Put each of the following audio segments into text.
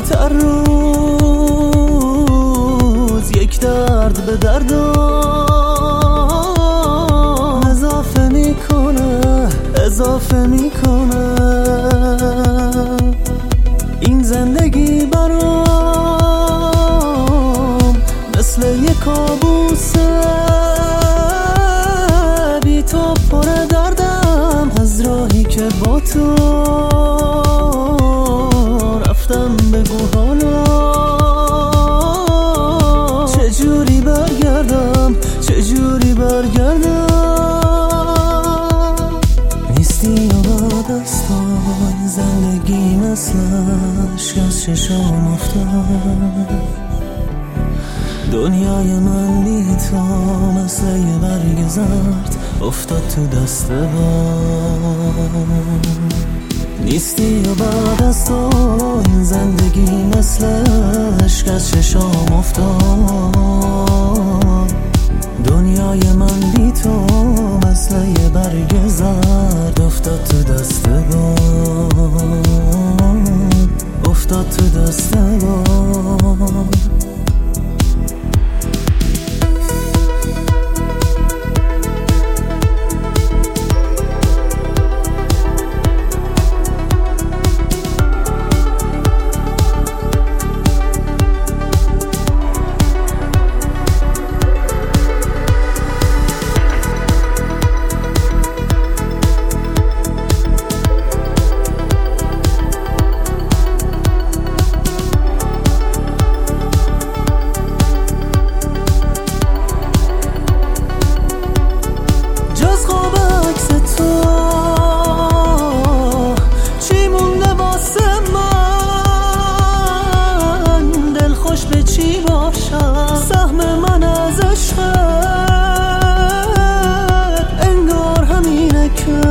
هر روز یک درد به دردم اضافه میکنه این زندگی برام مثل یک کابوسه بی تو پر دردم از راهی که با تو رفتم بگو حالا چجوری برگردم نیستی یا بعد از تو این زندگی مثلش از چشام افتاد دنیای من بی تو مثل یه برگ زرد افتاد تو دست باد نیستی یا بعد از تو این زندگی مثل عشق از چشام افتاد دنیای من بی تو مثل یه برگ زرد افتاد تو دست باد سهم من از عشق انگار همینه که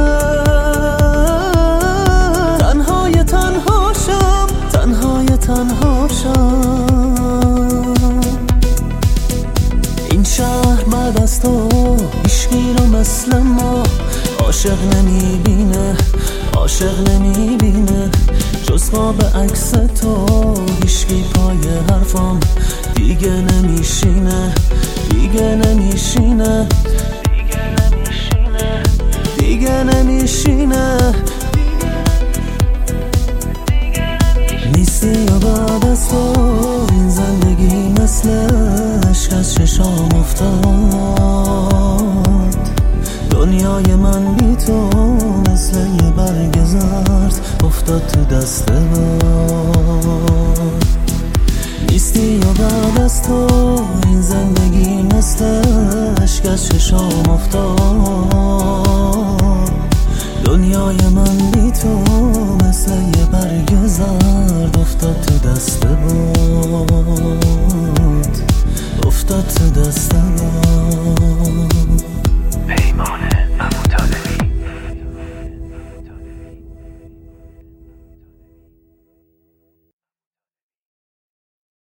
تنها شم این شهر بعد از تو هیچکی رو مثل ما عاشق نمیبینه جز خواب عکس تو هیچکی پای حرفم دیگه نمیشینه نیستی یا بعد از تو این زندگی مثل عشق از چشام افتاد دنیای من بی تو مثل یه برگ زرد افتاد تو دست باد نیستی یا بعد از تو این زندگی مثل عشق از چشام افتاد دنیای من بی تو مثل یه برگ زرد افتاد تو دست باد